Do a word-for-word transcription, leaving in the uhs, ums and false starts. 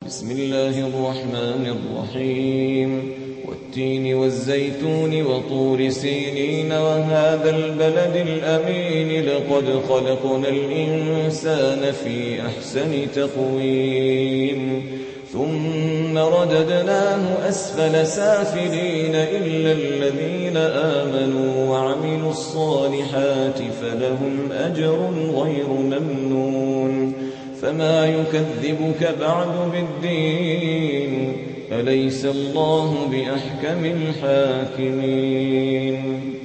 بسم الله الرحمن الرحيم والتين والزيتون وطور سينين وهذا البلد الأمين لقد خلقنا الإنسان في أحسن تقويم ثم رددناه أسفل سافلين إلا الذين آمنوا وعملوا الصالحات فلهم أجر غير ممنون فما يكذبك بعد بالدين أليس الله بأحكم الحاكمين